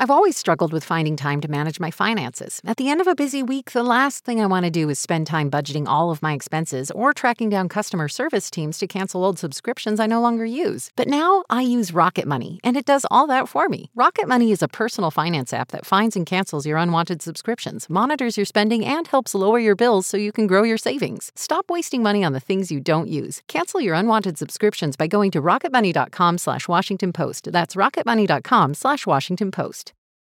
I've always struggled with finding time to manage my finances. At the end of a busy week, the last thing I want to do is spend time budgeting all of my expenses or tracking down customer service teams to cancel old subscriptions I no longer use. But now I use Rocket Money, and it does all that for me. Rocket Money is a personal finance app that finds and cancels your unwanted subscriptions, monitors your spending, and helps lower your bills so you can grow your savings. Stop wasting money on the things you don't use. Cancel your unwanted subscriptions by going to rocketmoney.com/Washington Post. That's rocketmoney.com/Washington Post.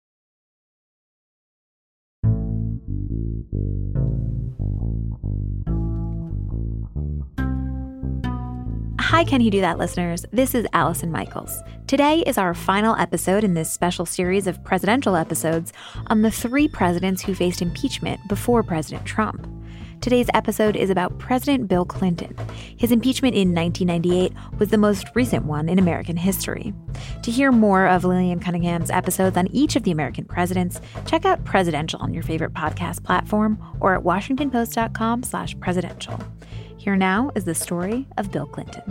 Hi, Can You Do That, listeners? This is Allison Michaels. Today is our final episode in this special series of presidential episodes on the 3 presidents who faced impeachment before President Trump. Today's episode is about President Bill Clinton. His impeachment in 1998 was the most recent one in American history. To hear more of Lillian Cunningham's episodes on each of the American presidents, check out Presidential on your favorite podcast platform or at washingtonpost.com/presidential. Here now is the story of Bill Clinton.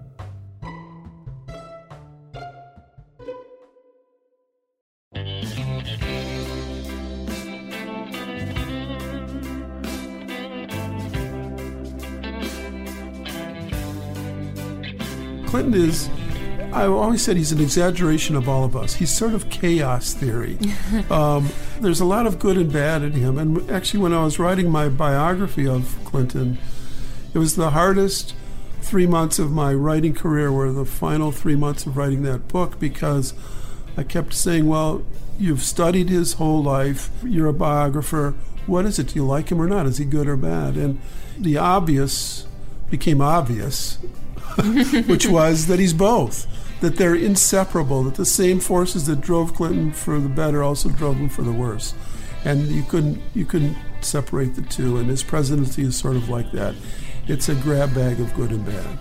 Clinton is, I've always said he's an exaggeration of all of us. He's sort of chaos theory. There's a lot of good and bad in him. And actually, when I was writing my biography of Clinton, it was the hardest 3 months of my writing career were the final 3 months of writing that book, because I kept saying, well, you've studied his whole life. You're a biographer. What is it? Do you like him or not? Is he good or bad? And the obvious became obvious, which was that he's both, that they're inseparable, that the same forces that drove Clinton for the better also drove him for the worse. And you couldn't separate the two, and his presidency is sort of like that. It's a grab bag of good and bad.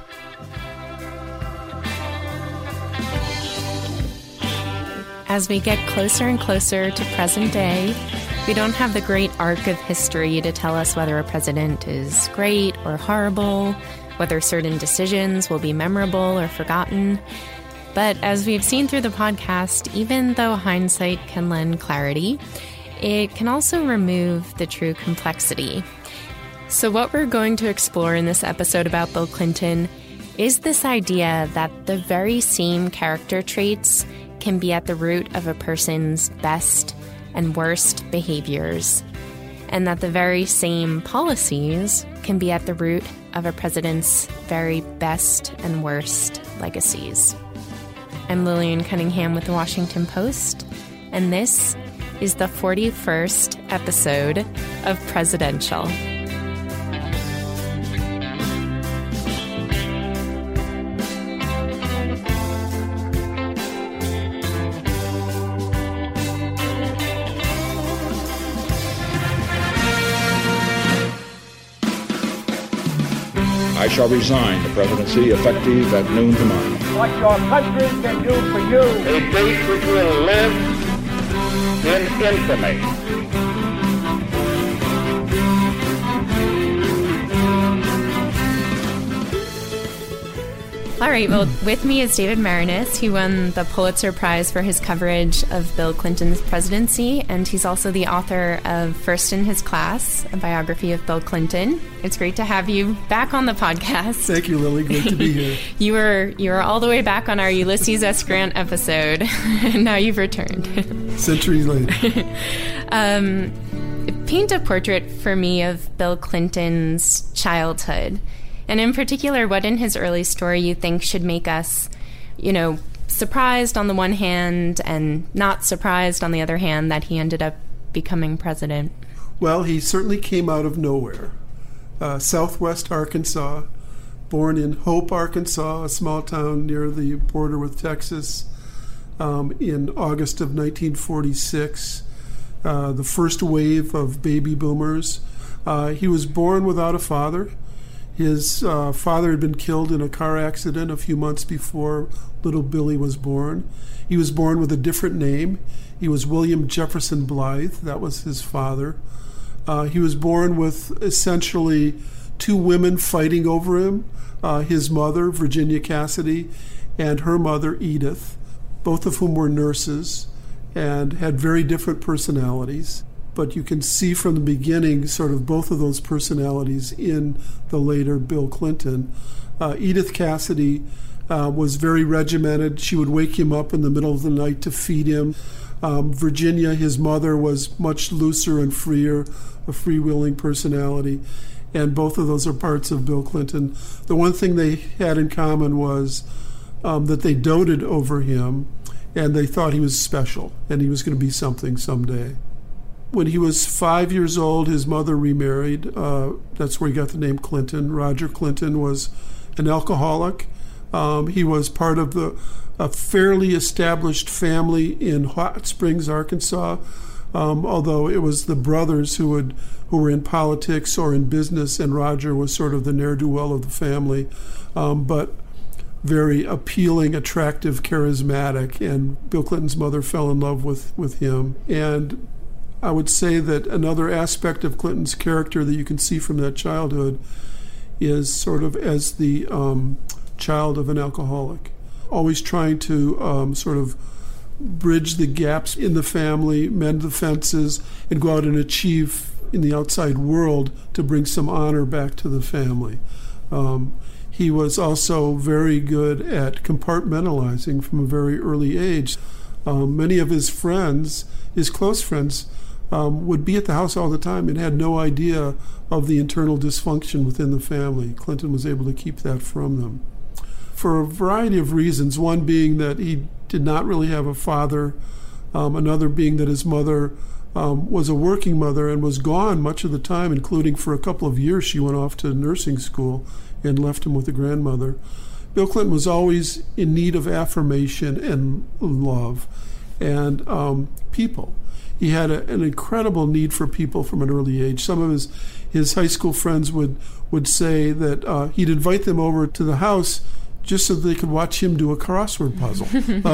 As we get closer and closer to present day, we don't have the great arc of history to tell us whether a president is great or horrible, whether certain decisions will be memorable or forgotten. But as we've seen through the podcast, even though hindsight can lend clarity, it can also remove the true complexity. So what we're going to explore in this episode about Bill Clinton is this idea that the very same character traits can be at the root of a person's best and worst behaviors, and that the very same policies can be at the root of a president's very best and worst legacies. I'm Lillian Cunningham with The Washington Post, and this is the 41st episode of Presidential. I shall resign the presidency effective at noon tomorrow. What your country can do for you. A date which will live in infamy. All right, well, with me is David Maraniss. He won the Pulitzer Prize for his coverage of Bill Clinton's presidency, and he's also the author of First in His Class, a biography of Bill Clinton. It's great to have you back on the podcast. Thank you, Lily. Great to be here. You were all the way back on our Ulysses S. Grant episode, and now you've returned. Centuries later. Paint a portrait for me of Bill Clinton's childhood. And in particular, what in his early story you think should make us, surprised on the one hand and not surprised on the other hand that he ended up becoming president? Well, he certainly came out of nowhere. Southwest Arkansas, born in Hope, Arkansas, a small town near the border with Texas, in August of 1946, the first wave of baby boomers. He was born without a father. His father had been killed in a car accident a few months before little Billy was born. He was born with a different name. He was William Jefferson Blythe. That was his father. He was born with essentially 2 women fighting over him, his mother, Virginia Cassidy, and her mother, Edith, both of whom were nurses. and had very different personalities. But you can see from the beginning sort of both of those personalities in the later Bill Clinton. Edith Cassidy was very regimented. She would wake him up in the middle of the night to feed him. Virginia, his mother, was much looser and freer, a freewheeling personality. And both of those are parts of Bill Clinton. The one thing they had in common was that they doted over him, and they thought he was special, and he was going to be something someday. When he was 5 years old, his mother remarried. That's where he got the name Clinton. Roger Clinton was an alcoholic. He was part of a fairly established family in Hot Springs, Arkansas, although it was the brothers who were in politics or in business, and Roger was sort of the ne'er-do-well of the family, but very appealing, attractive, charismatic, and Bill Clinton's mother fell in love with him. And I would say that another aspect of Clinton's character that you can see from that childhood is sort of as the child of an alcoholic, always trying to sort of bridge the gaps in the family, mend the fences, and go out and achieve in the outside world to bring some honor back to the family. He was also very good at compartmentalizing from a very early age. Many of his friends, his close friends, would be at the house all the time and had no idea of the internal dysfunction within the family. Clinton was able to keep that from them for a variety of reasons, one being that he did not really have a father, another being that his mother was a working mother and was gone much of the time, including for a couple of years she went off to nursing school and left him with a grandmother. Bill Clinton was always in need of affirmation and love and people. He had an incredible need for people from an early age. Some of his high school friends would say that he'd invite them over to the house just so they could watch him do a crossword puzzle.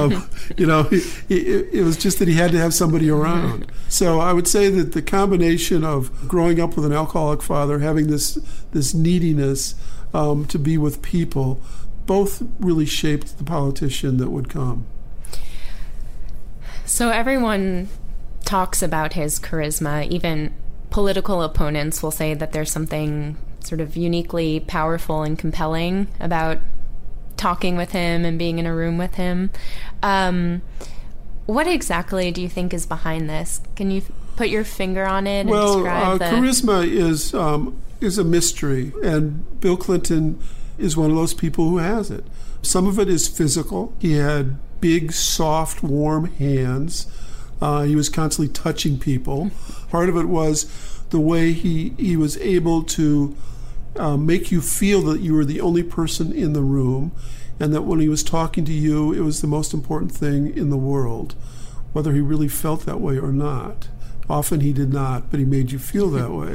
It was just that he had to have somebody around. So I would say that the combination of growing up with an alcoholic father, having this neediness to be with people, both really shaped the politician that would come. So everyone talks about his charisma. Even political opponents will say that there's something sort of uniquely powerful and compelling about talking with him and being in a room with him. What exactly do you think is behind this? Can you put your finger on it and describe charisma is a mystery, and Bill Clinton is one of those people who has it. Some of it is physical. He had big, soft, warm hands. He was constantly touching people. Part of it was the way he was able to make you feel that you were the only person in the room, and that when he was talking to you, it was the most important thing in the world, whether he really felt that way or not. Often he did not, but he made you feel that way.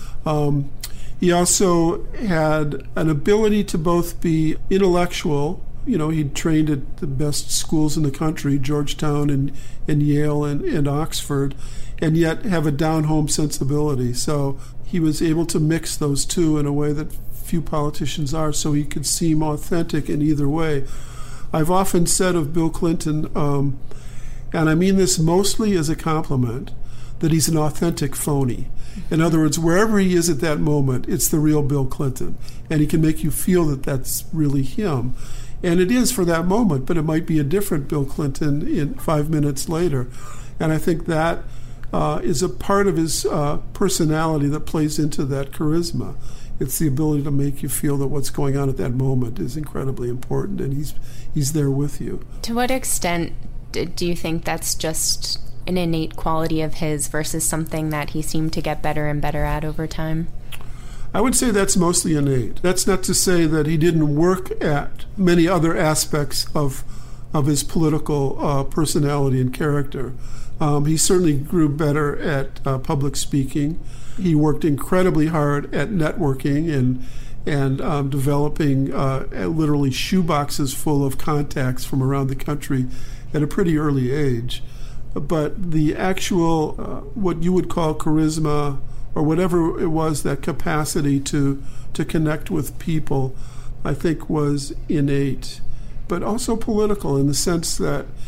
He also had an ability to both be intellectual. He'd trained at the best schools in the country, Georgetown and Yale and Oxford, and yet have a down-home sensibility. So he was able to mix those two in a way that few politicians are, so he could seem authentic in either way. I've often said of Bill Clinton, and I mean this mostly as a compliment, that he's an authentic phony. In other words, wherever he is at that moment, it's the real Bill Clinton, and he can make you feel that that's really him. And it is for that moment, but it might be a different Bill Clinton in 5 minutes later. And I think that is a part of his personality that plays into that charisma. It's the ability to make you feel that what's going on at that moment is incredibly important, and he's there with you. To what extent do you think that's just an innate quality of his versus something that he seemed to get better and better at over time? I would say that's mostly innate. That's not to say that he didn't work at many other aspects of his political personality and character. He certainly grew better at public speaking. He worked incredibly hard at networking and developing literally shoeboxes full of contacts from around the country at a pretty early age. But the actual, what you would call charisma, or whatever it was, that capacity to connect with people, I think was innate, but also political in the sense that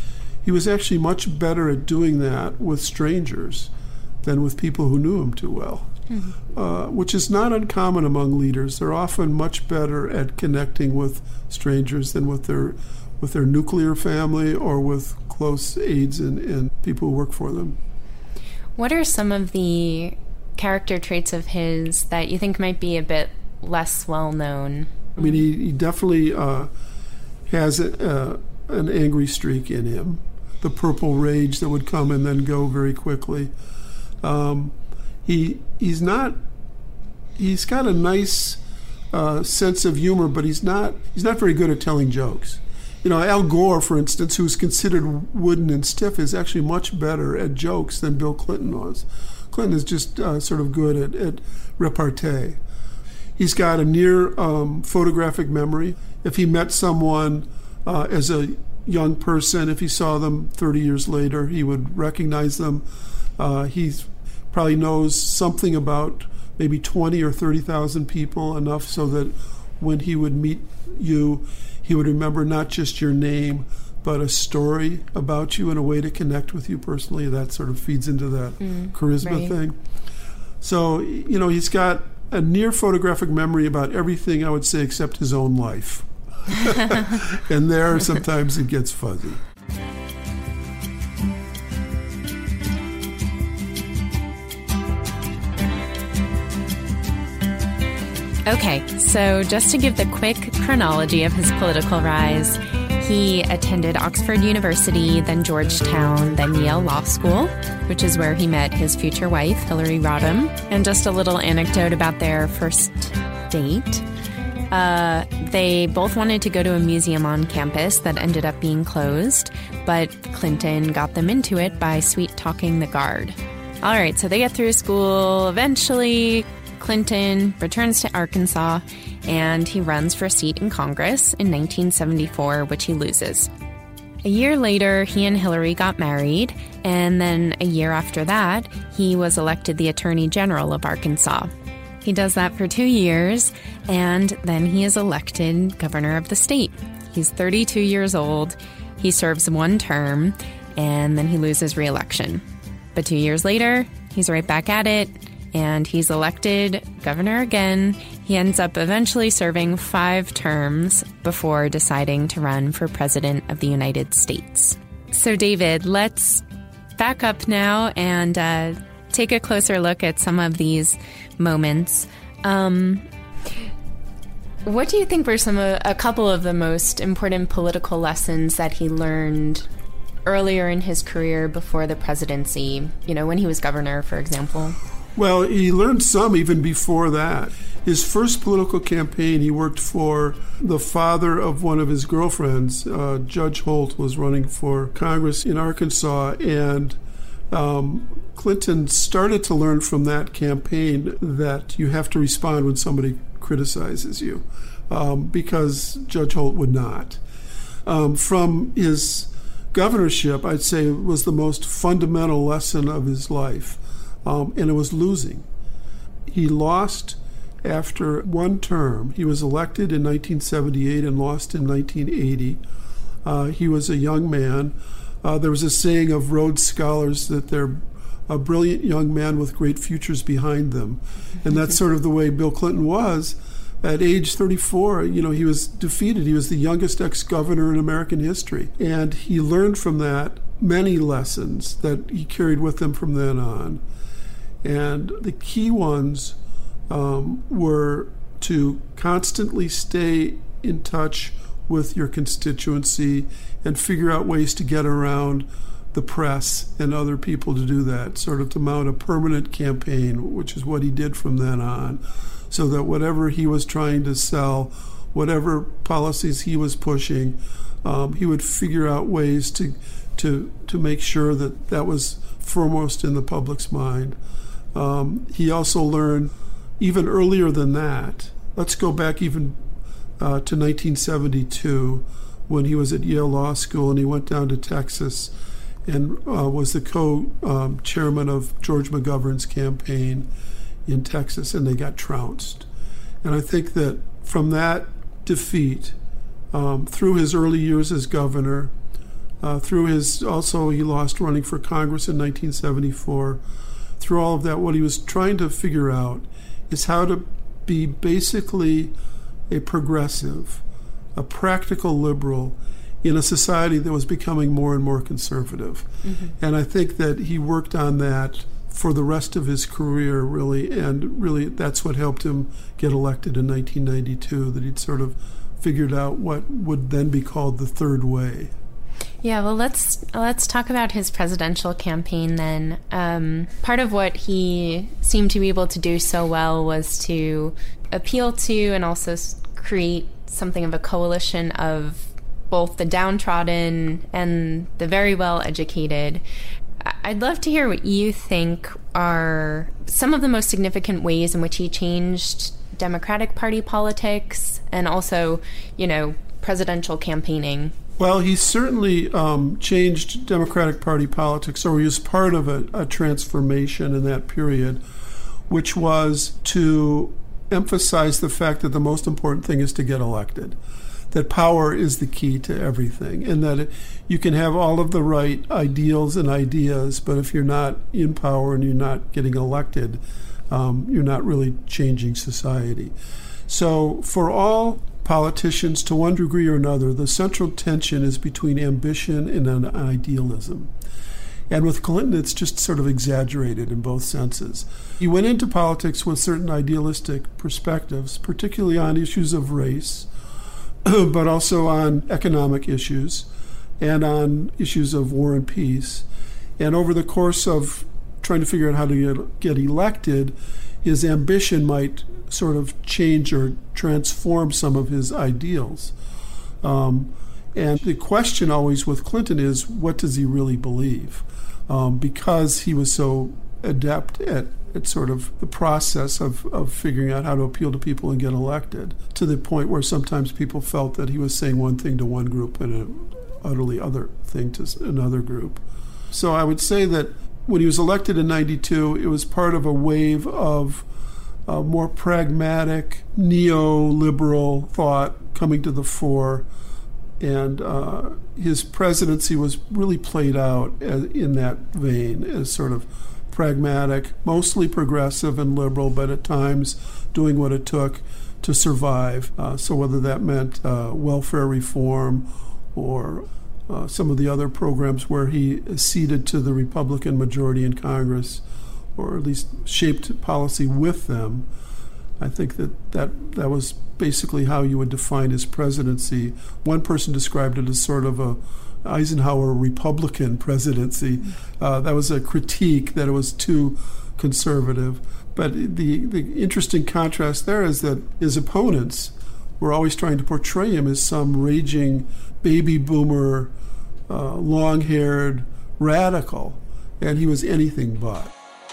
he was actually much better at doing that with strangers than with people who knew him too well, which is not uncommon among leaders. They're often much better at connecting with strangers than with their nuclear family or with close aides and people who work for them. What are some of the character traits of his that you think might be a bit less well-known? I mean, he definitely has an angry streak in him, the purple rage that would come and then go very quickly. He's got a nice sense of humor, but he's not very good at telling jokes. You know, Al Gore, for instance, who's considered wooden and stiff, is actually much better at jokes than Bill Clinton was. Clinton is just sort of good at repartee. He's got a near photographic memory. If he met someone as a young person, if he saw them 30 years later, he would recognize them. He probably knows something about maybe 20 or 30,000 people, enough so that when he would meet you, he would remember not just your name, but a story about you and a way to connect with you personally. That sort of feeds into that charisma thing. So, you know, he's got a near photographic memory about everything, I would say, except his own life. And there, sometimes it gets fuzzy. Okay, so just to give the quick chronology of his political rise, he attended Oxford University, then Georgetown, then Yale Law School, which is where he met his future wife, Hillary Rodham. And just a little anecdote about their first date. They both wanted to go to a museum on campus that ended up being closed, but Clinton got them into it by sweet-talking the guard. All right, so they get through school. Eventually, Clinton returns to Arkansas, and he runs for a seat in Congress in 1974, which he loses. A year later, he and Hillary got married, and then a year after that, he was elected the Attorney General of Arkansas. He does that for 2 years, and then he is elected governor of the state. He's 32 years old, he serves one term, and then he loses re-election. But 2 years later, he's right back at it, and he's elected governor again. He ends up eventually serving 5 terms before deciding to run for president of the United States. So, David, let's back up now and take a closer look at some of these moments. What do you think were a couple of the most important political lessons that he learned earlier in his career before the presidency, you know, when he was governor, for example? Well, he learned some even before that. His first political campaign, he worked for the father of one of his girlfriends. Judge Holt was running for Congress in Arkansas, and Clinton started to learn from that campaign that you have to respond when somebody criticizes you, because Judge Holt would not. From his governorship, I'd say it was the most fundamental lesson of his life. And it was losing. He lost after one term. He was elected in 1978 and lost in 1980. He was a young man. There was a saying of Rhodes Scholars that they're a brilliant young man with great futures behind them. And that's sort of the way Bill Clinton was. At age 34, you know, he was defeated. He was the youngest ex-governor in American history. And he learned from that many lessons that he carried with him from then on. And the key ones were to constantly stay in touch with your constituency and figure out ways to get around the press and other people to do that, sort of to mount a permanent campaign, which is what he did from then on, so that whatever he was trying to sell, whatever policies he was pushing, he would figure out ways to make sure that that was foremost in the public's mind. He also learned even earlier than that. Let's go back even to 1972 when he was at Yale Law School and he went down to Texas and was the co-chairman of George McGovern's campaign in Texas, and they got trounced. And I think that from that defeat, through his early years as governor, He lost running for Congress in 1974. Through all of that, what he was trying to figure out is how to be basically a progressive, a practical liberal in a society that was becoming more and more conservative. Mm-hmm. And I think that he worked on that for the rest of his career, really, and really that's what helped him get elected in 1992, that he'd sort of figured out what would then be called the third way. Yeah, well, let's talk about his presidential campaign then. Part of what he seemed to be able to do so well was to appeal to and also create something of a coalition of both the downtrodden and the very well-educated. I'd love to hear what you think are some of the most significant ways in which he changed Democratic Party politics and also, presidential campaigning. Well, he certainly changed Democratic Party politics, or he was part of a transformation in that period, which was to emphasize the fact that the most important thing is to get elected, that power is the key to everything, and that you can have all of the right ideals and ideas, but if you're not in power and you're not getting elected, you're not really changing society. So for all politicians, to one degree or another, the central tension is between ambition and an idealism. And with Clinton, it's just sort of exaggerated in both senses. He went into politics with certain idealistic perspectives, particularly on issues of race, but also on economic issues and on issues of war and peace. And over the course of trying to figure out how to get elected, his ambition might sort of change or transform some of his ideals. And the question always with Clinton is, what does he really believe? Because he was so adept at sort of the process of figuring out how to appeal to people and get elected, to the point where sometimes people felt that he was saying one thing to one group and an utterly other thing to another group. So I would say that when he was elected in 92, it was part of a wave of more pragmatic, neoliberal thought coming to the fore, and his presidency was really played out in that vein as sort of pragmatic, mostly progressive and liberal, but at times doing what it took to survive. So whether that meant welfare reform or some of the other programs where he ceded to the Republican majority in Congress, or at least shaped policy with them, I think that was basically how you would define his presidency. One person described it as sort of a Eisenhower Republican presidency. That was a critique that it was too conservative. But the interesting contrast there is that his opponents were always trying to portray him as some raging baby boomer, long-haired radical, and he was anything but.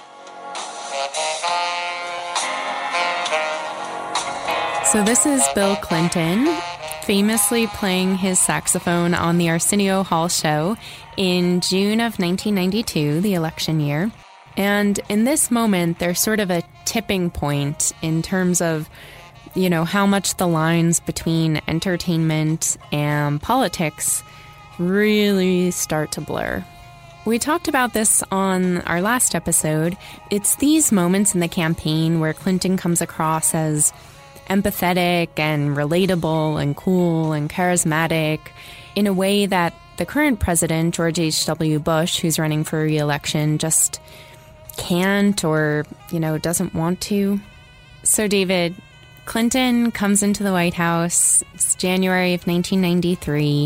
So this is Bill Clinton, famously playing his saxophone on the Arsenio Hall show in June of 1992, the election year. And in this moment, there's sort of a tipping point in terms of, how much the lines between entertainment and politics really start to blur. We talked about this on our last episode. It's these moments in the campaign where Clinton comes across as empathetic and relatable and cool and charismatic in a way that the current president, George H.W. Bush, who's running for re-election, just can't or, doesn't want to. So, David, Clinton comes into the White House. It's January of 1993.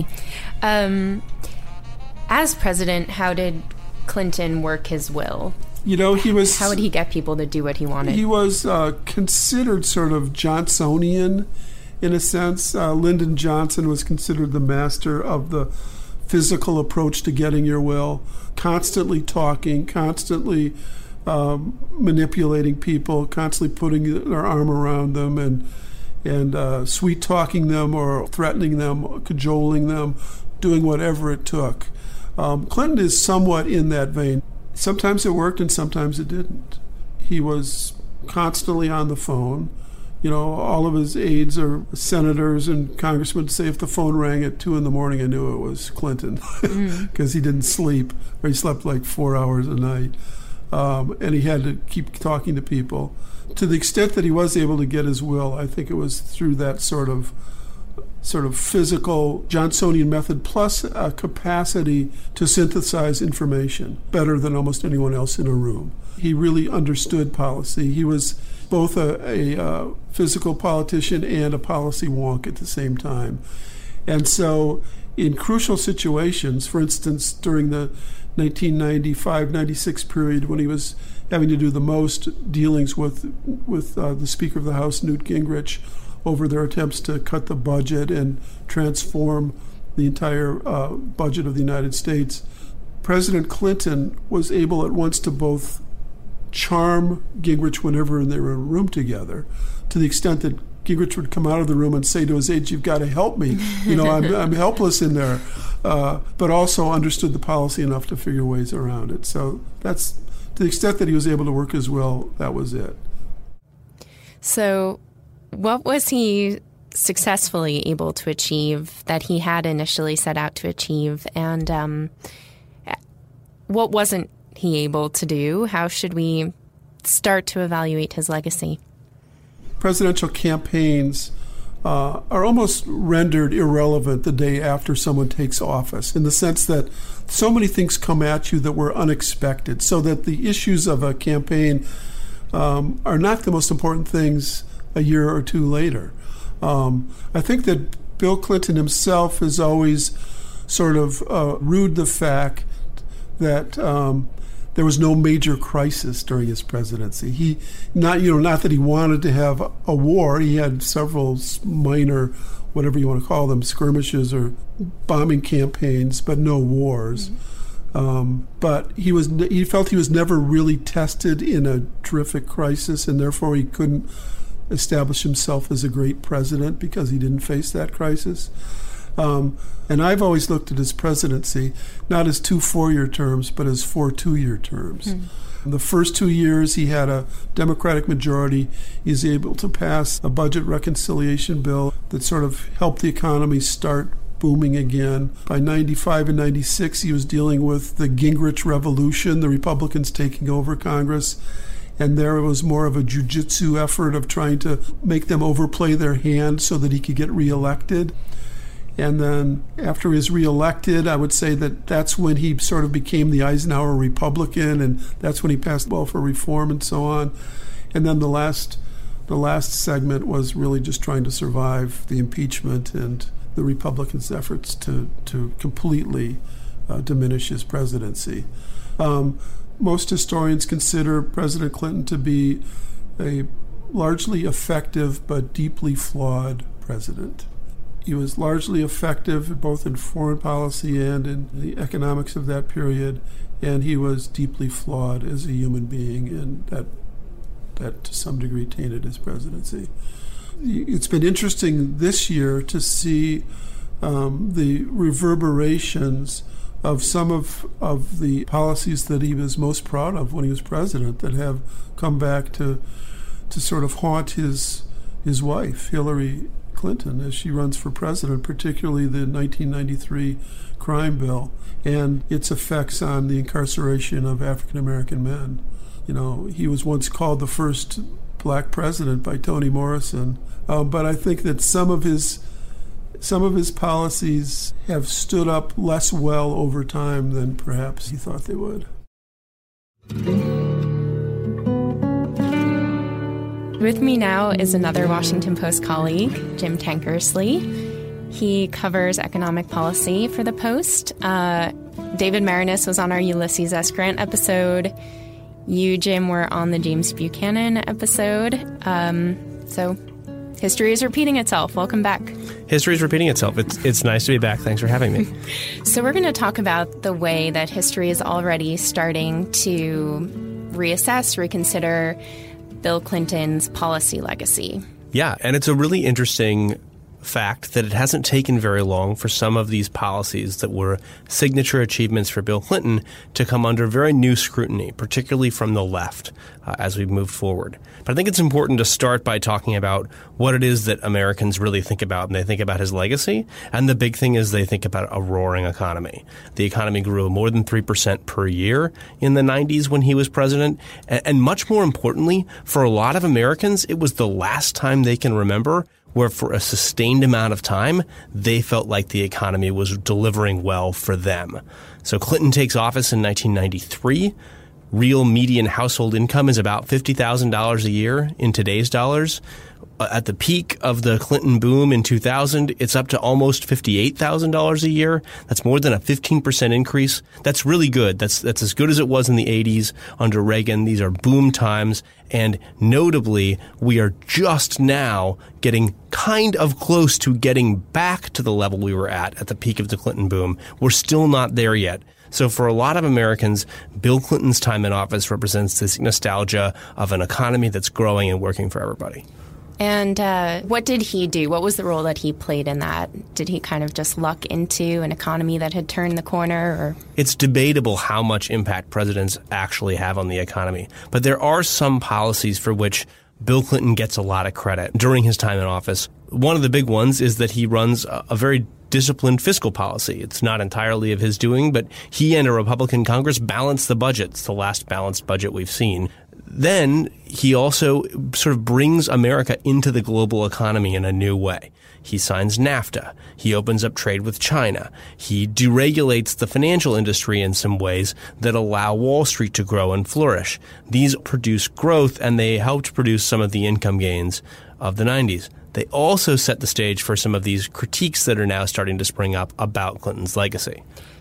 As president, how did Clinton work his will? He was... How would he get people to do what he wanted? He was considered sort of Johnsonian in a sense. Lyndon Johnson was considered the master of the physical approach to getting your will, constantly talking, constantly manipulating people, constantly putting their arm around them and sweet-talking them or threatening them, cajoling them, doing whatever it took. Clinton is somewhat in that vein. Sometimes it worked and sometimes it didn't. He was constantly on the phone. All of his aides or senators and congressmen would say if the phone rang at 2 a.m, I knew it was Clinton because he didn't sleep, or he slept like 4 hours a night. And he had to keep talking to people. To the extent that he was able to get his will, I think it was through that sort of physical Johnsonian method, plus a capacity to synthesize information better than almost anyone else in a room. He really understood policy. He was both a physical politician and a policy wonk at the same time. And so in crucial situations, for instance, during the 1995-96 period when he was having to do the most dealings with the Speaker of the House, Newt Gingrich, over their attempts to cut the budget and transform the entire budget of the United States, President Clinton was able at once to both charm Gingrich whenever they were in a room together, to the extent that Gingrich would come out of the room and say to his aides, "You've got to help me. I'm helpless in there," but also understood the policy enough to figure ways around it. So that's, to the extent that he was able to work his will, that was it. So what was he successfully able to achieve that he had initially set out to achieve? And what wasn't he able to do? How should we start to evaluate his legacy? Presidential campaigns are almost rendered irrelevant the day after someone takes office, in the sense that so many things come at you that were unexpected, so that the issues of a campaign are not the most important things a year or two later. I think that Bill Clinton himself has always sort of rued the fact that there was no major crisis during his presidency. He not that he wanted to have a war. He had several minor, whatever you want to call them, skirmishes or bombing campaigns, but no wars. But he felt he was never really tested in a terrific crisis, and therefore he couldn't establish himself as a great president because he didn't face that crisis. And I've always looked at his presidency not as 2 4-year terms, but as 4 2-year terms. In the first 2 years, he had a Democratic majority. He was able to pass a budget reconciliation bill that sort of helped the economy start booming again. By 95 and 96, he was dealing with the Gingrich Revolution, the Republicans taking over Congress. And there was more of a jujitsu effort of trying to make them overplay their hand so that he could get reelected. And then after he was reelected, I would say that that's when he sort of became the Eisenhower Republican, and that's when he passed welfare reform and so on. And then the last segment was really just trying to survive the impeachment and the Republicans' efforts to completely diminish his presidency. Most historians consider President Clinton to be a largely effective but deeply flawed president. He was largely effective both in foreign policy and in the economics of that period, and he was deeply flawed as a human being, and that to some degree tainted his presidency. It's been interesting this year to see the reverberations of some of the policies that he was most proud of when he was president that have come back to sort of haunt his wife, Hillary Clinton, as she runs for president, particularly the 1993 crime bill and its effects on the incarceration of African American men. He was once called the first black president by Toni Morrison, but I think that some of his policies have stood up less well over time than perhaps he thought they would. With me now is another Washington Post colleague, Jim Tankersley. He covers economic policy for the Post. David Marinus was on our Ulysses S. Grant episode. You, Jim, were on the James Buchanan episode. So history is repeating itself. Welcome back. History is repeating itself. It's nice to be back. Thanks for having me. So we're going to talk about the way that history is already starting to reassess, reconsider Bill Clinton's policy legacy. Yeah, and it's a really interesting fact that it hasn't taken very long for some of these policies that were signature achievements for Bill Clinton to come under very new scrutiny, particularly from the left, as we've moved forward. But I think it's important to start by talking about what it is that Americans really think about when they think about his legacy. And the big thing is they think about a roaring economy. The economy grew more than 3% per year in the 90s when he was president. And much more importantly, for a lot of Americans, it was the last time they can remember where for a sustained amount of time, they felt like the economy was delivering well for them. So Clinton takes office in 1993. Real median household income is about $50,000 a year in today's dollars. At the peak of the Clinton boom in 2000, it's up to almost $58,000 a year. That's more than a 15% increase. That's really good. That's as good as it was in the 80s under Reagan. These are boom times. And notably, we are just now getting kind of close to getting back to the level we were at the peak of the Clinton boom. We're still not there yet. So for a lot of Americans, Bill Clinton's time in office represents this nostalgia of an economy that's growing and working for everybody. And what did he do? What was the role that he played in that? Did he kind of just luck into an economy that had turned the corner? Or? It's debatable how much impact presidents actually have on the economy. But there are some policies for which Bill Clinton gets a lot of credit during his time in office. One of the big ones is that he runs a very disciplined fiscal policy. It's not entirely of his doing, but he and a Republican Congress balanced the budget. It's the last balanced budget we've seen. Then he also sort of brings America into the global economy in a new way. He signs NAFTA. He opens up trade with China. He deregulates the financial industry in some ways that allow Wall Street to grow and flourish. These produce growth, and they helped produce some of the income gains of the 90s. They also set the stage for some of these critiques that are now starting to spring up about Clinton's legacy.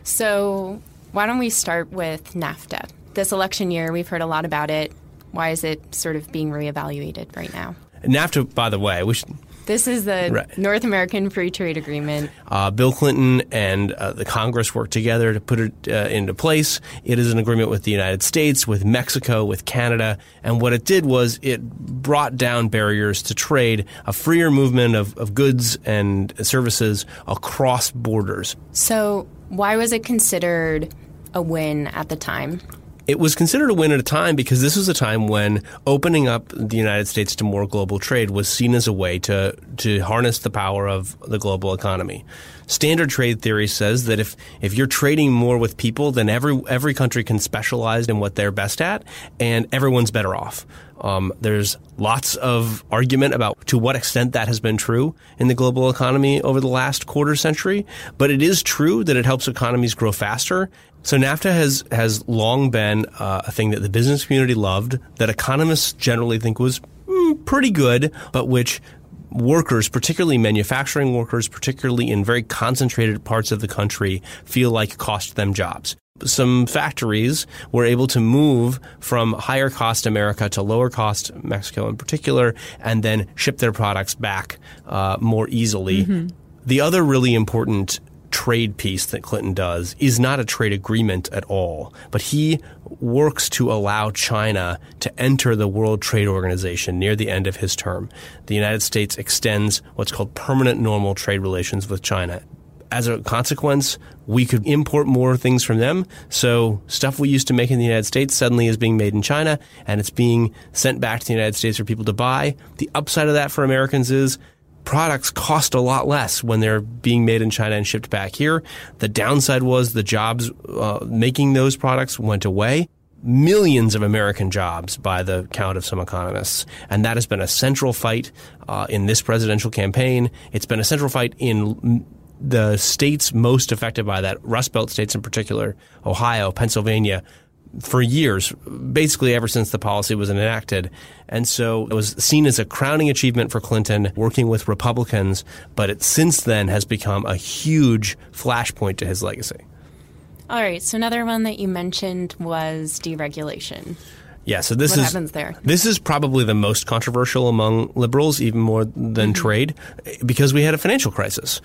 So why don't we start with NAFTA? This election year, we've heard a lot about it. Why is it sort of being reevaluated right now? NAFTA, by the way, this is the North American Free Trade Agreement. Bill Clinton and the Congress worked together to put it into place. It is an agreement with the United States, with Mexico, with Canada. And what it did was it brought down barriers to trade, a freer movement of goods and services across borders. So why was it considered a win at the time? It was considered a win at a time because this was a time when opening up the United States to more global trade was seen as a way to harness the power of the global economy. Standard trade theory says that if you're trading more with people, then every country can specialize in what they're best at, and everyone's better off. There's lots of argument about to what extent that has been true in the global economy over the last quarter century, but it is true that it helps economies grow faster. So NAFTA has long been a thing that the business community loved, that economists generally think was pretty good, but which workers, particularly manufacturing workers, particularly in very concentrated parts of the country, feel like cost them jobs. Some factories were able to move from higher cost America to lower cost Mexico in particular, and then ship their products back more easily. Mm-hmm. The other really important trade piece that Clinton does is not a trade agreement at all, but he works to allow China to enter the World Trade Organization near the end of his term. The United States extends what's called permanent normal trade relations with China. As a consequence, we could import more things from them. So stuff we used to make in the United States suddenly is being made in China, and it's being sent back to the United States for people to buy. The upside of that for Americans is products cost a lot less when they're being made in China and shipped back here. The downside was the jobs making those products went away. Millions of American jobs by the count of some economists. And that has been a central fight in this presidential campaign. It's been a central fight in the states most affected by that, Rust Belt states in particular, Ohio, Pennsylvania, for years, basically ever since the policy was enacted. And so it was seen as a crowning achievement for Clinton working with Republicans, but it since then has become a huge flashpoint to his legacy. All right. So another one that you mentioned was deregulation. Yeah, so what happens there? This is probably the most controversial among liberals, even more than trade, because we had a financial crisis.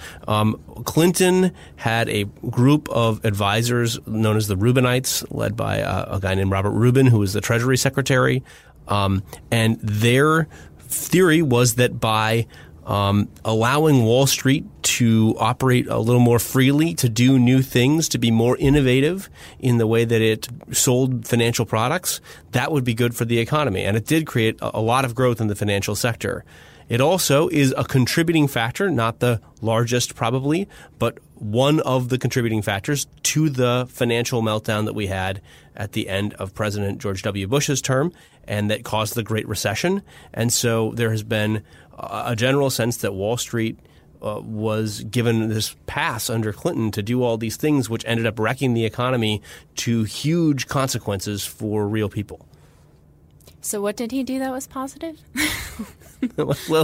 Clinton had a group of advisors known as the Rubinites, led by a guy named Robert Rubin, who was the Treasury Secretary. And their theory was that by allowing Wall Street to operate a little more freely, to do new things, to be more innovative in the way that it sold financial products, that would be good for the economy. And it did create a lot of growth in the financial sector. It also is a contributing factor, not the largest probably, but one of the contributing factors to the financial meltdown that we had at the end of President George W. Bush's term, and that caused the Great Recession. And so there has been a general sense that Wall Street was given this pass under Clinton to do all these things, which ended up wrecking the economy to huge consequences for real people. So what did he do that was positive? Well,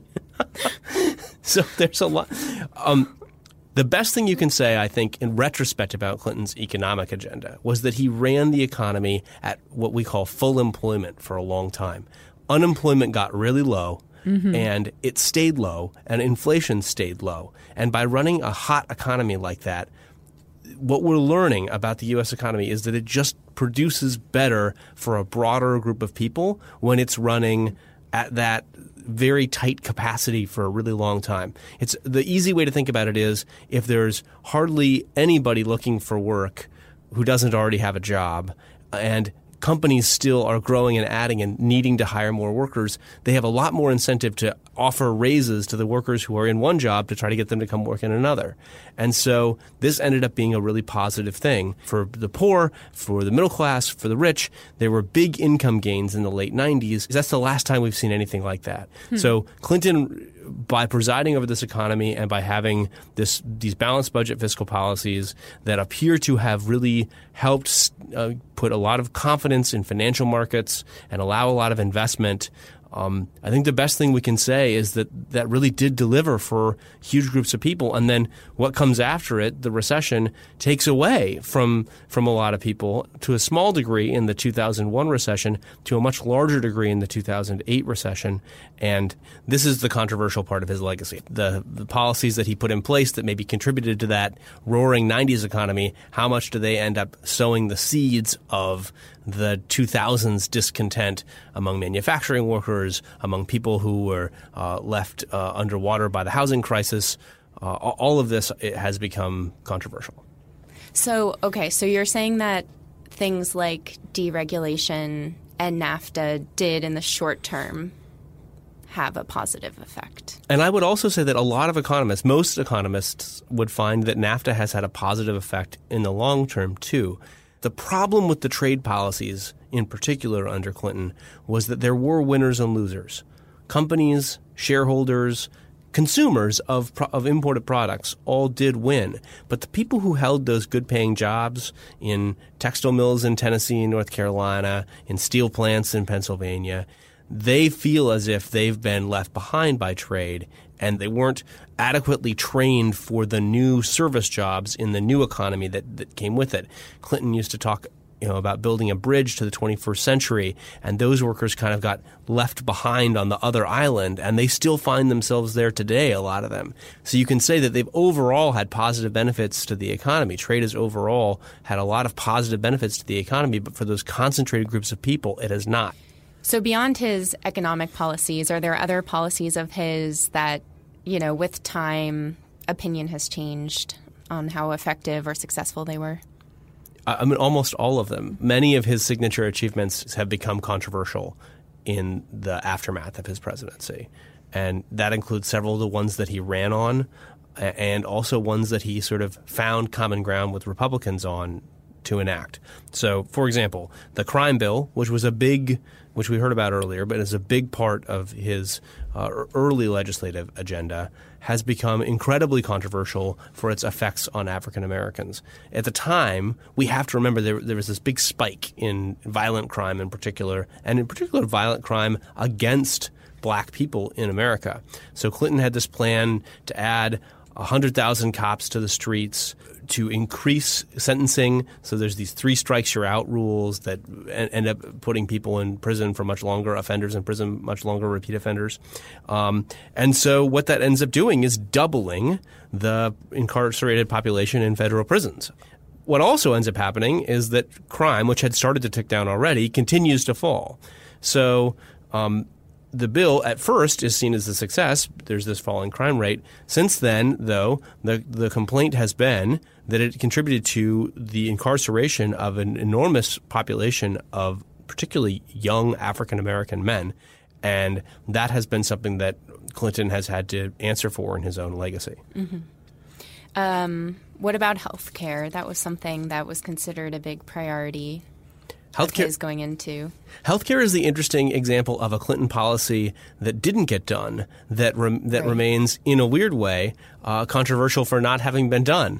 so there's a lot. The best thing you can say, I think, in retrospect about Clinton's economic agenda was that he ran the economy at what we call full employment for a long time. Unemployment got really low, and it stayed low, and inflation stayed low. And by running a hot economy like that, what we're learning about the U.S. economy is that it just produces better for a broader group of people when it's running at that very tight capacity for a really long time. It's the easy way to think about it is if there's hardly anybody looking for work who doesn't already have a job, and companies still are growing and adding and needing to hire more workers, they have a lot more incentive to offer raises to the workers who are in one job to try to get them to come work in another. And so this ended up being a really positive thing for the poor, for the middle class, for the rich. There were big income gains in the late 90s. That's the last time we've seen anything like that. So Clinton, by presiding over this economy and by having these balanced budget fiscal policies that appear to have really helped put a lot of confidence in financial markets and allow a lot of investment, I think the best thing we can say is that really did deliver for huge groups of people. And then what comes after it, the recession, takes away from a lot of people to a small degree in the 2001 recession, to a much larger degree in the 2008 recession. And this is the controversial part of his legacy. The policies that he put in place that maybe contributed to that roaring 90s economy, how much do they end up sowing the seeds of the 2000s discontent among manufacturing workers, among people who were left underwater by the housing crisis? All of this has become controversial. So you're saying that things like deregulation and NAFTA did in the short term have a positive effect. And I would also say that a lot of economists, most economists, would find that NAFTA has had a positive effect in the long term too. The problem with the trade policies, in particular under Clinton, was that there were winners and losers. Companies, shareholders, consumers of imported products all did win. But the people who held those good-paying jobs in textile mills in Tennessee and North Carolina, in steel plants in Pennsylvania, they feel as if they've been left behind by trade, and they weren't adequately trained for the new service jobs in the new economy that came with it. Clinton used to talk about building a bridge to the 21st century, and those workers kind of got left behind on the other island, and they still find themselves there today, a lot of them. So you can say that they've overall had positive benefits to the economy. Trade has overall had a lot of positive benefits to the economy, but for those concentrated groups of people, it has not. So beyond his economic policies, are there other policies of his that, with time, opinion has changed on how effective or successful they were? I mean, almost all of them. Many of his signature achievements have become controversial in the aftermath of his presidency. And that includes several of the ones that he ran on and also ones that he sort of found common ground with Republicans on to enact. So, for example, the crime bill, which we heard about earlier, but is a big part of his early legislative agenda, has become incredibly controversial for its effects on African Americans. At the time, we have to remember there was this big spike in violent crime in particular, and in particular violent crime against black people in America. So Clinton had this plan to add 100,000 cops to the streets, to increase sentencing. So there's these 3 strikes you're out rules that end up putting people in prison for much longer, offenders in prison much longer, repeat offenders. And so what that ends up doing is doubling the incarcerated population in federal prisons. What also ends up happening is that crime, which had started to tick down already, continues to fall. So the bill at first is seen as a success. There's this falling crime rate. Since then, though, the complaint has been that it contributed to the incarceration of an enormous population of particularly young African-American men. And that has been something that Clinton has had to answer for in his own legacy. Mm-hmm. What about health care? That was something that was considered a big priority. Healthcare going into healthcare is the interesting example of a Clinton policy that didn't get done, that remains in a weird way controversial for not having been done.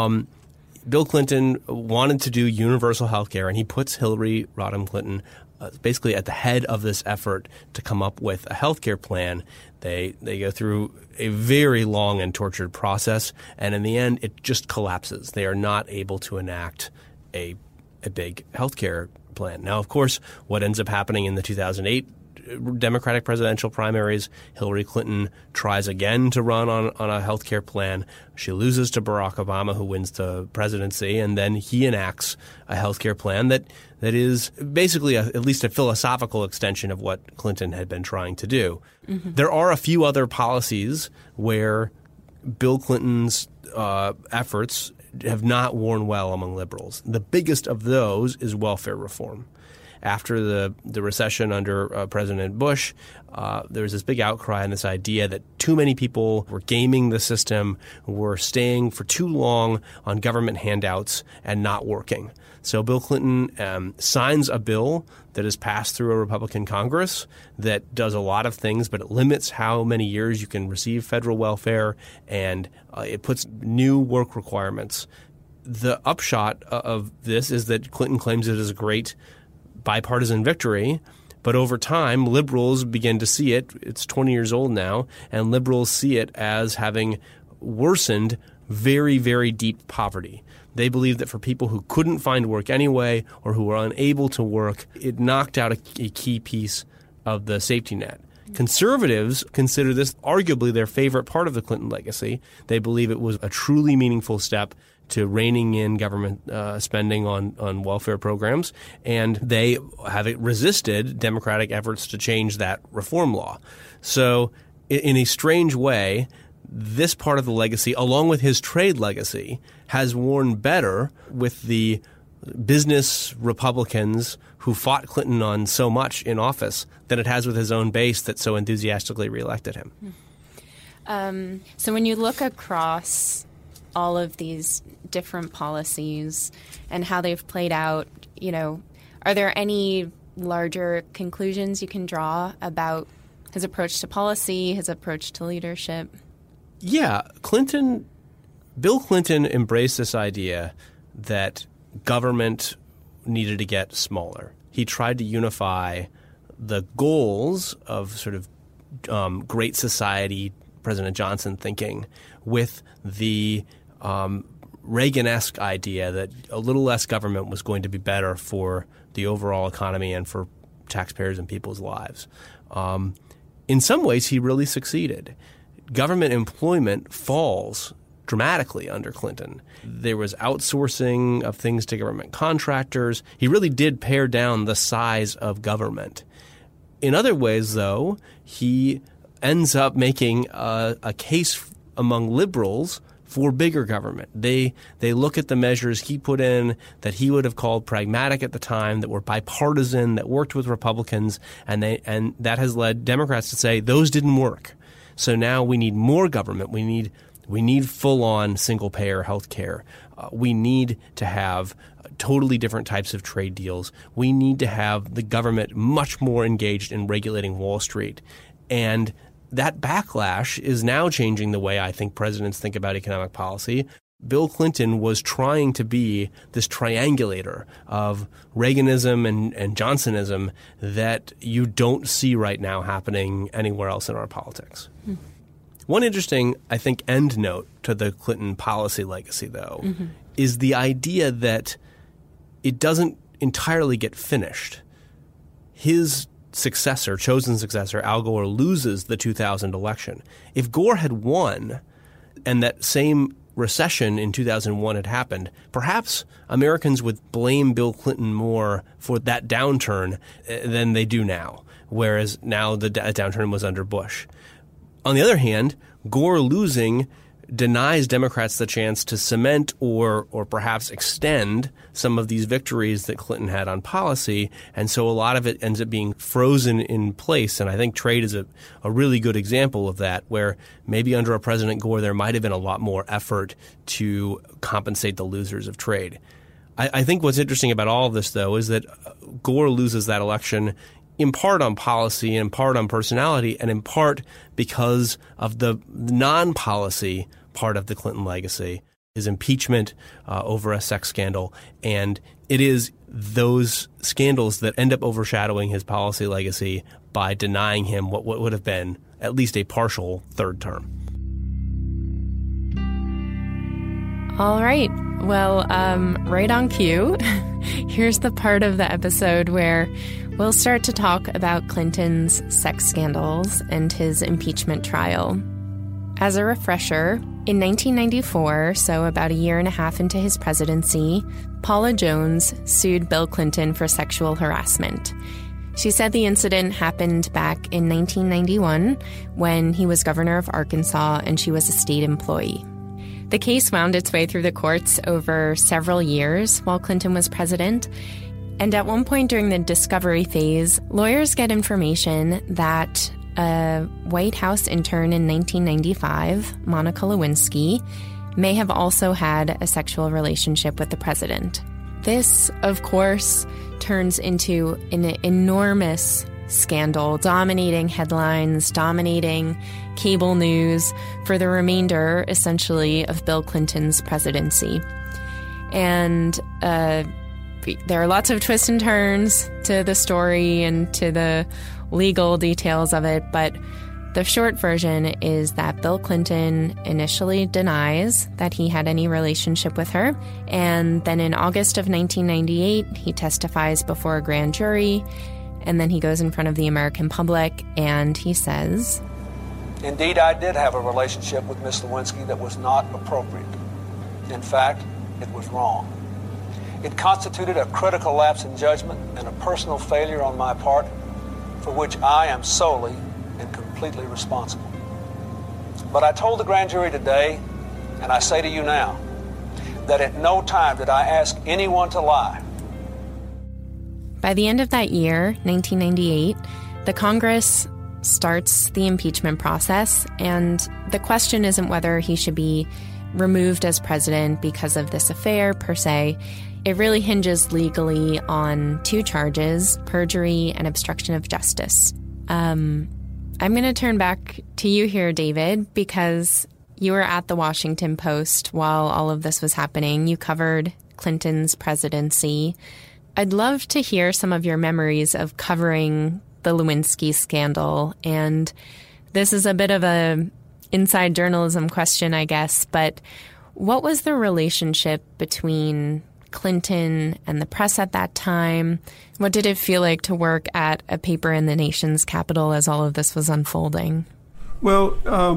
Bill Clinton wanted to do universal healthcare, and he puts Hillary Rodham Clinton basically at the head of this effort to come up with a healthcare plan. They go through a very long and tortured process, and in the end, it just collapses. They are not able to enact a big healthcare plan. Now, of course, what ends up happening in the 2008 Democratic presidential primaries, Hillary Clinton tries again to run on a healthcare plan. She loses to Barack Obama, who wins the presidency, and then he enacts a healthcare plan that is basically at least a philosophical extension of what Clinton had been trying to do. Mm-hmm. There are a few other policies where Bill Clinton's efforts have not worn well among liberals. The biggest of those is welfare reform. After the recession under President Bush, there was this big outcry and this idea that too many people were gaming the system, were staying for too long on government handouts and not working. So Bill Clinton signs a bill that is passed through a Republican Congress that does a lot of things, but it limits how many years you can receive federal welfare, and it puts new work requirements. The upshot of this is that Clinton claims it is a great bipartisan victory, but over time, liberals begin to see it. It's 20 years old now, and liberals see it as having worsened very, very deep poverty. They believe that for people who couldn't find work anyway or who were unable to work, it knocked out a key piece of the safety net. Conservatives consider this arguably their favorite part of the Clinton legacy. They believe it was a truly meaningful step to reining in government spending on welfare programs, and they have resisted Democratic efforts to change that reform law. So in a strange way, this part of the legacy, along with his trade legacy, has worn better with the business Republicans who fought Clinton on so much in office than it has with his own base that so enthusiastically reelected him. So when you look across all of these different policies and how they've played out, are there any larger conclusions you can draw about his approach to policy, his approach to leadership? Yeah. Bill Clinton embraced this idea that government needed to get smaller. He tried to unify the goals of sort of Great Society, President Johnson thinking, with the Reagan-esque idea that a little less government was going to be better for the overall economy and for taxpayers and people's lives. In some ways, he really succeeded. Government employment falls dramatically under Clinton. There was outsourcing of things to government contractors. He really did pare down the size of government. In other ways, though, he ends up making a case among liberals for bigger government. They look at the measures he put in that he would have called pragmatic at the time, that were bipartisan, that worked with Republicans, and that has led Democrats to say those didn't work. So now we need more government. We need full-on single-payer health care. We need to have totally different types of trade deals. We need to have the government much more engaged in regulating Wall Street. And that backlash is now changing the way I think presidents think about economic policy. Bill Clinton was trying to be this triangulator of Reaganism and Johnsonism that you don't see right now happening anywhere else in our politics. One interesting, I think, end note to the Clinton policy legacy, though, is the idea that it doesn't entirely get finished. His chosen successor, Al Gore, loses the 2000 election. If Gore had won and that same recession in 2001 had happened, perhaps Americans would blame Bill Clinton more for that downturn than they do now, whereas now the downturn was under Bush. On the other hand, Gore losing denies Democrats the chance to cement or perhaps extend some of these victories that Clinton had on policy. And so a lot of it ends up being frozen in place. And I think trade is a really good example of that, where maybe under a President Gore, there might have been a lot more effort to compensate the losers of trade. I think what's interesting about all of this, though, is that Gore loses that election in part on policy, in part on personality, and in part because of the non-policy part of the Clinton legacy, his impeachment over a sex scandal. And it is those scandals that end up overshadowing his policy legacy by denying him what would have been at least a partial third term. All right. Well, right on cue, here's the part of the episode where we'll start to talk about Clinton's sex scandals and his impeachment trial. As a refresher, in 1994, so about a year and a half into his presidency, Paula Jones sued Bill Clinton for sexual harassment. She said the incident happened back in 1991 when he was governor of Arkansas and she was a state employee. The case wound its way through the courts over several years while Clinton was president. And at one point during the discovery phase, lawyers get information that a White House intern in 1995, Monica Lewinsky, may have also had a sexual relationship with the president. This, of course, turns into an enormous scandal, dominating headlines, dominating cable news for the remainder, essentially, of Bill Clinton's presidency. And there are lots of twists and turns to the story and to the legal details of it, but the short version is that Bill Clinton initially denies that he had any relationship with her, and then in August of 1998, he testifies before a grand jury, and then he goes in front of the American public, and he says, "Indeed, I did have a relationship with Miss Lewinsky that was not appropriate. In fact, it was wrong. It constituted a critical lapse in judgment and a personal failure on my part for which I am solely and completely responsible. But I told the grand jury today, and I say to you now, that at no time did I ask anyone to lie." By the end of that year, 1998, the Congress starts the impeachment process, and the question isn't whether he should be removed as president because of this affair, per se. It really hinges legally on two charges, perjury and obstruction of justice. I'm going to turn back to you here, David, because you were at the Washington Post while all of this was happening. You covered Clinton's presidency. I'd love to hear some of your memories of covering the Lewinsky scandal. And this is a bit of a inside journalism question, I guess, but what was the relationship between Clinton and the press at that time? What did it feel like to work at a paper in the nation's capital as all of this was unfolding? Well,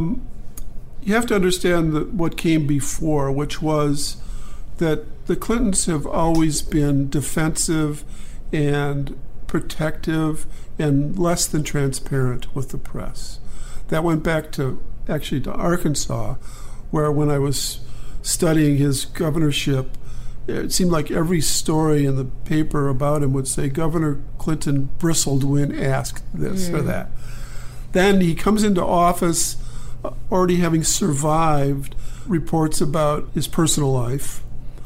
you have to understand what came before, which was that the Clintons have always been defensive and protective and less than transparent with the press. That went back to Arkansas, where when I was studying his governorship, it seemed like every story in the paper about him would say Governor Clinton bristled when asked this or that. Then he comes into office already having survived reports about his personal life,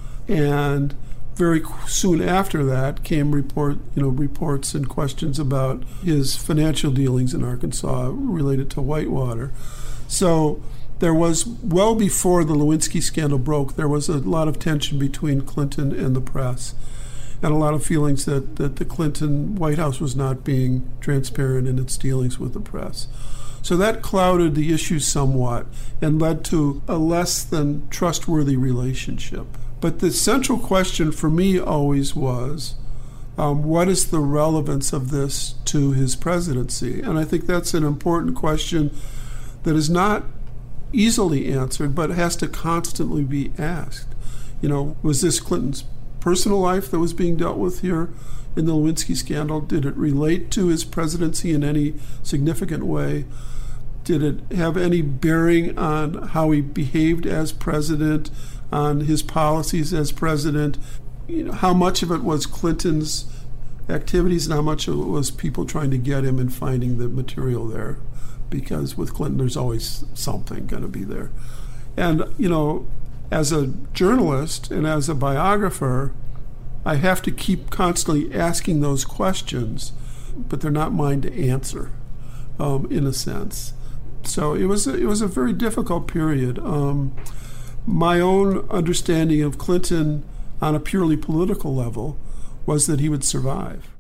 and very soon after that came reports and questions about his financial dealings in Arkansas related to Whitewater. So there was, well before the Lewinsky scandal broke, there was a lot of tension between Clinton and the press, and a lot of feelings that the Clinton White House was not being transparent in its dealings with the press. So that clouded the issue somewhat and led to a less than trustworthy relationship. But the central question for me always was, what is the relevance of this to his presidency? And I think that's an important question that is not easily answered, but has to constantly be asked. Was this Clinton's personal life that was being dealt with here in the Lewinsky scandal? Did it relate to his presidency in any significant way? Did it have any bearing on how he behaved as president, on his policies as president? How much of it was Clinton's activities and how much of it was people trying to get him and finding the material there? Because with Clinton, there's always something going to be there. And, as a journalist and as a biographer, I have to keep constantly asking those questions, but they're not mine to answer, in a sense. So it was a very difficult period. My own understanding of Clinton on a purely political level was that he would survive.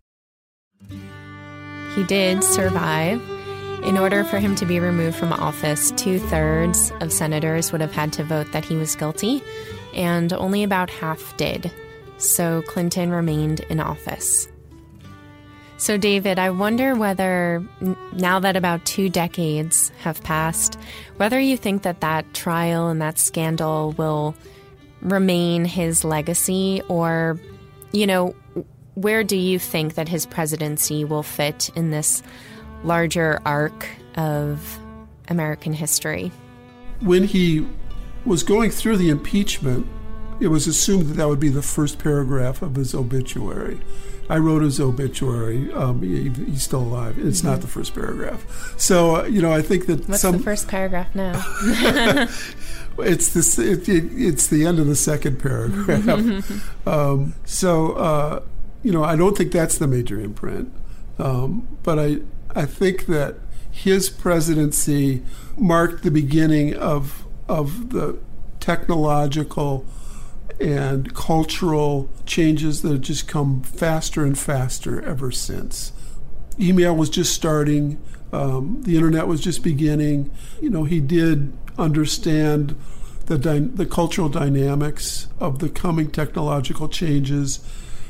He did survive. In order for him to be removed from office, 2/3 of senators would have had to vote that he was guilty, and only about half did. So Clinton remained in office. So David, I wonder whether, now that about 2 decades have passed, whether you think that trial and that scandal will remain his legacy, or, where do you think that his presidency will fit in this larger arc of American history? When he was going through the impeachment, it was assumed that would be the first paragraph of his obituary. I wrote his obituary. He's still alive. It's not the first paragraph. So, I think that What's the first paragraph now? It's the end of the second paragraph. I don't think that's the major imprint. But I think that his presidency marked the beginning of the technological and cultural changes that have just come faster and faster ever since. Email was just starting. The internet was just beginning. He did understand the cultural dynamics of the coming technological changes,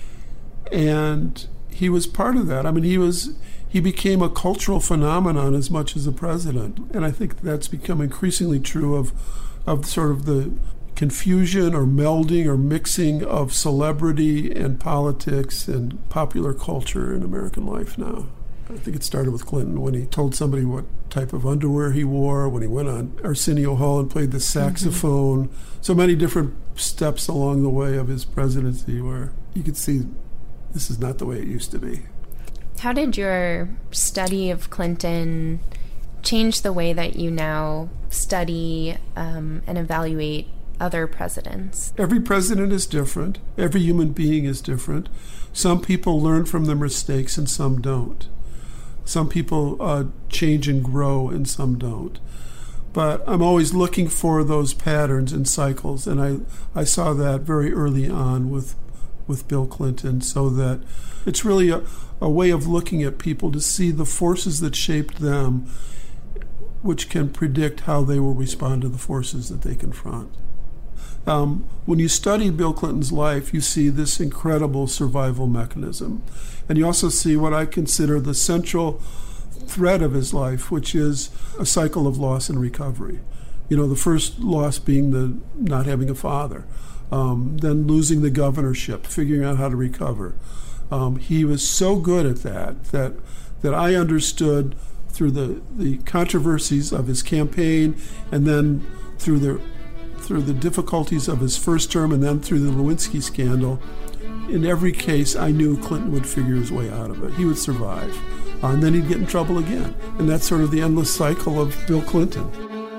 and he was part of that. I mean, he became a cultural phenomenon as much as a president, and I think that's become increasingly true of sort of the confusion or melding or mixing of celebrity and politics and popular culture in American life now. I think it started with Clinton when he told somebody what type of underwear he wore, when he went on Arsenio Hall and played the saxophone. So many different steps along the way of his presidency where you could see this is not the way it used to be. How did your study of Clinton change the way that you now study and evaluate other presidents? Every president is different. Every human being is different. Some people learn from their mistakes and some don't. Some people change and grow and some don't. But I'm always looking for those patterns and cycles, and I saw that very early on with Bill Clinton, so that it's really a way of looking at people to see the forces that shaped them, which can predict how they will respond to the forces that they confront. When you study Bill Clinton's life, you see this incredible survival mechanism. And you also see what I consider the central thread of his life, which is a cycle of loss and recovery. The first loss being the not having a father, then losing the governorship, figuring out how to recover. He was so good at that I understood through the controversies of his campaign, and then through the difficulties of his first term, and then through the Lewinsky scandal. In every case, I knew Clinton would figure his way out of it. He would survive. And then he'd get in trouble again. And that's sort of the endless cycle of Bill Clinton.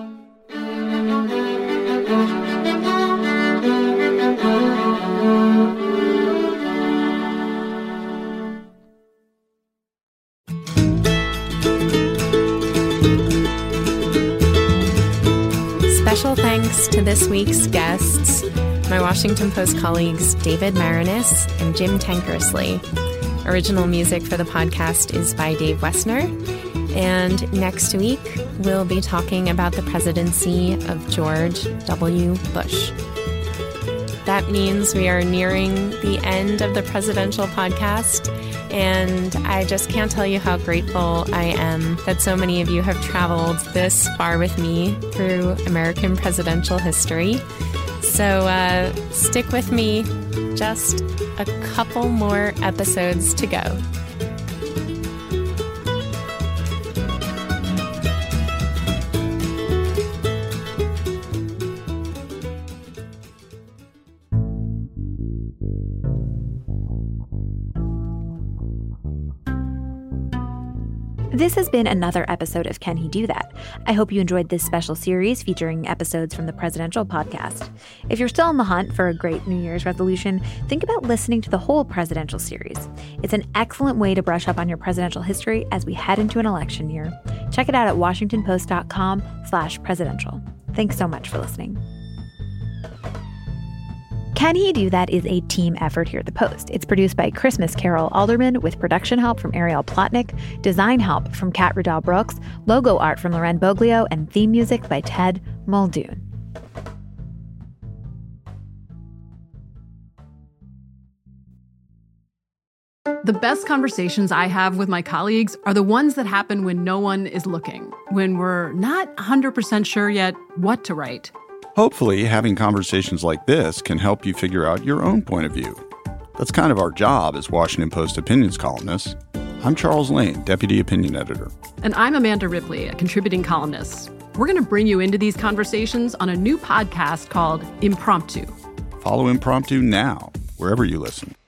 Special thanks to this week's guests, my Washington Post colleagues David Maraniss and Jim Tankersley. Original music for the podcast is by Dave Wessner. And next week, we'll be talking about the presidency of George W. Bush. That means we are nearing the end of the presidential podcast. And I just can't tell you how grateful I am that so many of you have traveled this far with me through American presidential history. So stick with me, just a couple more episodes to go. This has been another episode of Can He Do That? I hope you enjoyed this special series featuring episodes from the Presidential Podcast. If you're still on the hunt for a great New Year's resolution, think about listening to the whole presidential series. It's an excellent way to brush up on your presidential history as we head into an election year. Check it out at washingtonpost.com/presidential. Thanks so much for listening. Can He Do That is a team effort here at The Post. It's produced by Christmas Carol Alderman with production help from Ariel Plotnick, design help from Kat Riddell Brooks, logo art from Loren Boglio, and theme music by Ted Muldoon. The best conversations I have with my colleagues are the ones that happen when no one is looking, when we're not 100% sure yet what to write. Hopefully, having conversations like this can help you figure out your own point of view. That's kind of our job as Washington Post opinions columnists. I'm Charles Lane, Deputy Opinion Editor. And I'm Amanda Ripley, a contributing columnist. We're going to bring you into these conversations on a new podcast called Impromptu. Follow Impromptu now, wherever you listen.